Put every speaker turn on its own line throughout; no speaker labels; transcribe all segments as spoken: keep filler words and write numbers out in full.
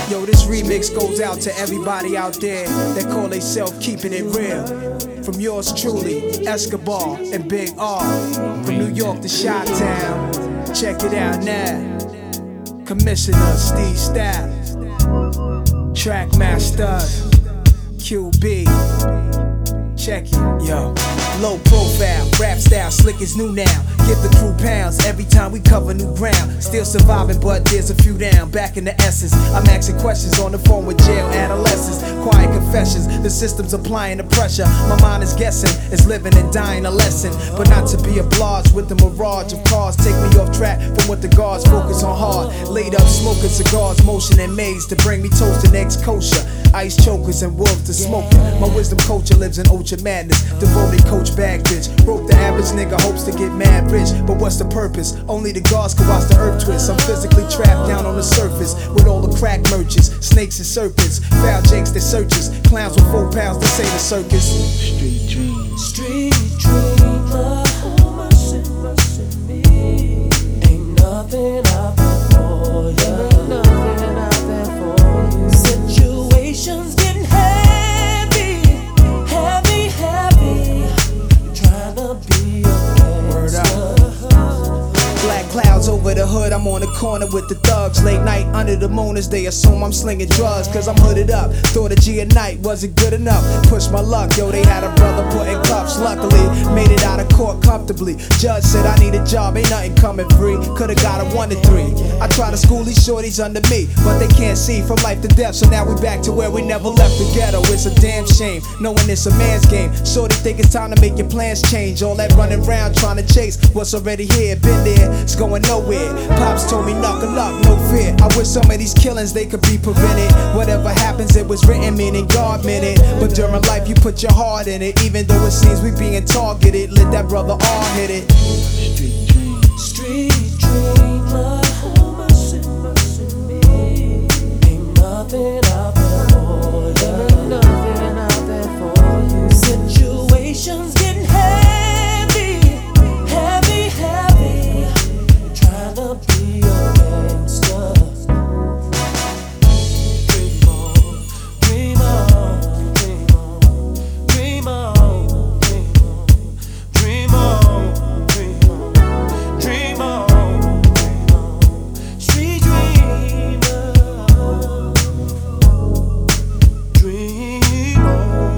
Yo, this remix goes out to everybody out there that call theyself keeping it real. From yours truly, Escobar and Big R. From New York to Chi-Town. Check it out now. Commissioner Steve Stapp. Trackmaster Q B. Check it, yo. Low profile, rap style, slick is new now. Give the crew pounds every time we cover new ground. Still surviving, but there's a few down. Back in the essence, I'm asking questions on the phone with jail adolescents. Quiet confessions, the system's applying the pressure. My mind is guessing, it's living and dying a lesson. But not to be obliged with the mirage of cars. Take me off track from what the guards focus on hard. Laid up smoking cigars, motion and maze to bring me toast and eggs kosher. Ice chokers and wolves to smoking. My wisdom culture lives in ultra madness. Devoted coach bag bitch. Broke the average nigga hopes to get mad rich. But what's the purpose? Only the gods can watch the earth twist. I'm physically trapped down on the surface with all the crack merchants, snakes and serpents, foul jakes that searches, clowns with four pounds to say the circus.
Street dream.
Street dreamer. Ain't nothing out there for you. Nothing out there for you. Situations getting heavy, heavy, heavy. Trying to be a gangster.
Black clouds over the hood, I'm on the corner with the thugs. Late night under the moon as they assume I'm slinging drugs. Cause I'm hooded up, thought a G a night wasn't good enough. Push my luck, yo, they had a brother put in cuffs. Luckily, made it out of court comfortably. Judge said I need a job, ain't nothing coming free. Could've got a one to three. I try to school these shorties under me, but they can't see from life to death. So now we back to where we never left the ghetto. It's a damn shame, knowing it's a man's game. Shorty think it's time to make your plans change. All that running around trying to chase what's already here, been there, it's going nowhere. Pops told me knuckle up, no fear. I wish some of these killings they could be prevented. Whatever happens, it was written, meaning God meant it. But during life, you put your heart in it. Even though it seems we being targeted, let that brother all hit it.
Street dream.
Street dreamer. Ain't nothing out there for you. Nothing out there for you. Situations getting heavy, heavy, heavy. Trying to be a gangster. Dream on, dream on, dream on, dream on, dream on, dream on, dream on, dream on, sweet dreamer, dream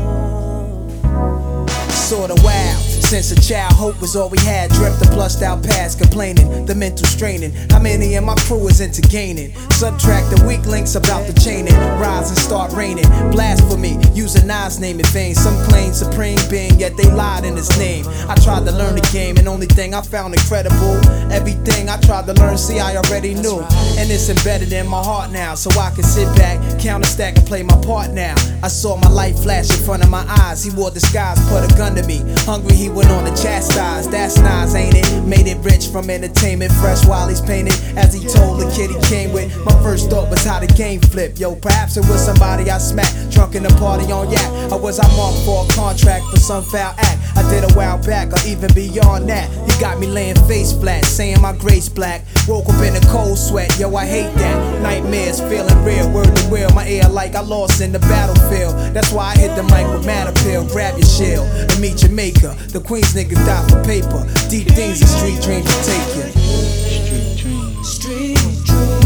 on.
Sorta wild. Since a child, hope was all we had. Dreamt the plussed out past, complaining, the mental straining. How many in my crew is into gaining? Subtract the weak links about the chaining. Rise and start raining. Blasphemy, using Nas name in vain. Some claim supreme being, yet they lied in his name. I tried to learn the game, and only thing I found incredible, everything I tried to learn, see I already knew. And it's embedded in my heart now, so I can sit back, count a stack and play my part now. I saw my life flash in front of my eyes. He wore disguise, put a gun to me. Hungry, he went on to chastise. That's nice, ain't it? Made it rich from entertainment, fresh while he's painted. As he told the kid he came with, my first thought was how the game flip. Yo, perhaps it was somebody I smacked, drunk in a party on yak. Or was I marked for a contract for some foul act I did a while back, or even beyond that? He got me laying face flat, saying my grace black. Woke up in a cold sweat, yo, I hate that. Nightmares feeling real, word to will. My ear like I lost in the battlefield. That's why I hit the mic with mad appeal. Grab your shield and meet your maker. The Queens niggas die for paper. Deep things and street dreams will take you.
Street dream.
Street dream.